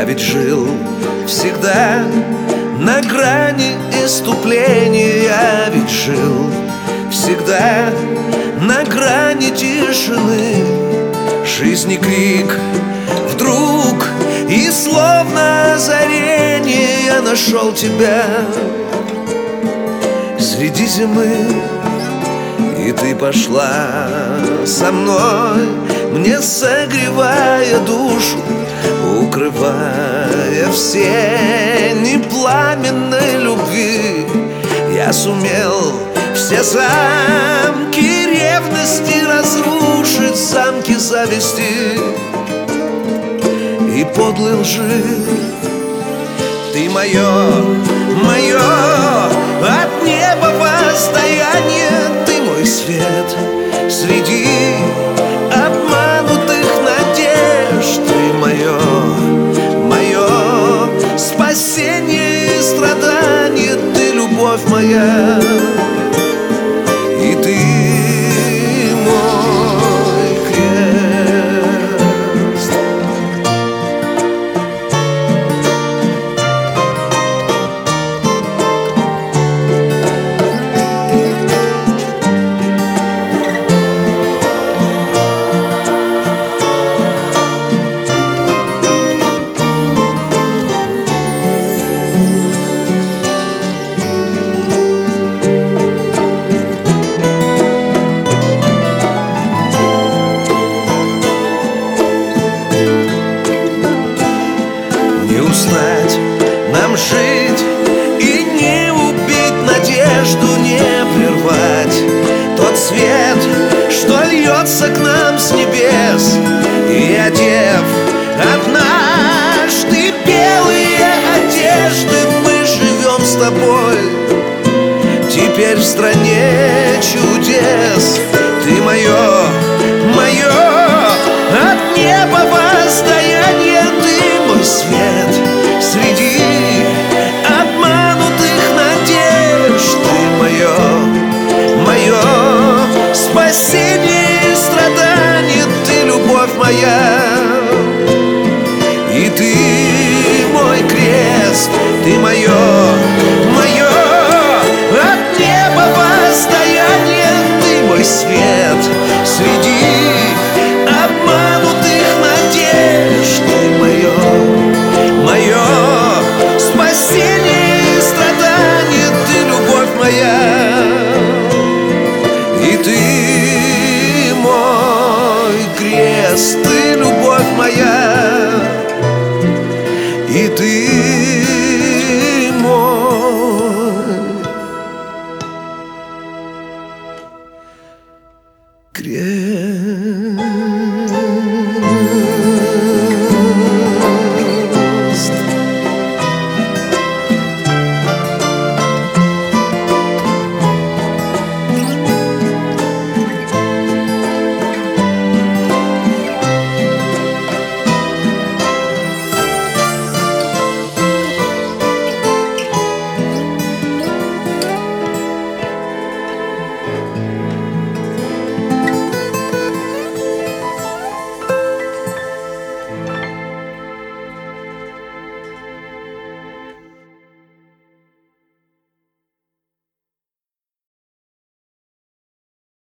ведь жил всегда на грани исступления. Я ведь жил всегда на грани тишины. Жизни крик вдруг, и словно озарение я нашел тебя среди зимы. И ты пошла со мной, мне согревая душу, укрывая все непламенной любви. Я сумел все замки ревности разрушить, замки зависти и подлой лжи. Ты мое от неба воздаяние, ты мой свет среди обманутых надежд. Ты мое спасение и страдание, ты любовь моя, и ты мой крест. Нам жить и не убить надежду, не прервать тот свет, что льется к нам с небес. И одев однажды белые одежды, мы живем с тобой теперь в стране чудес. Ты мое от неба воздаяние, ты мой свет среди обманутых надежд. Ты мое спасение и страдание, ты любовь моя, и ты мой крест. Ты мое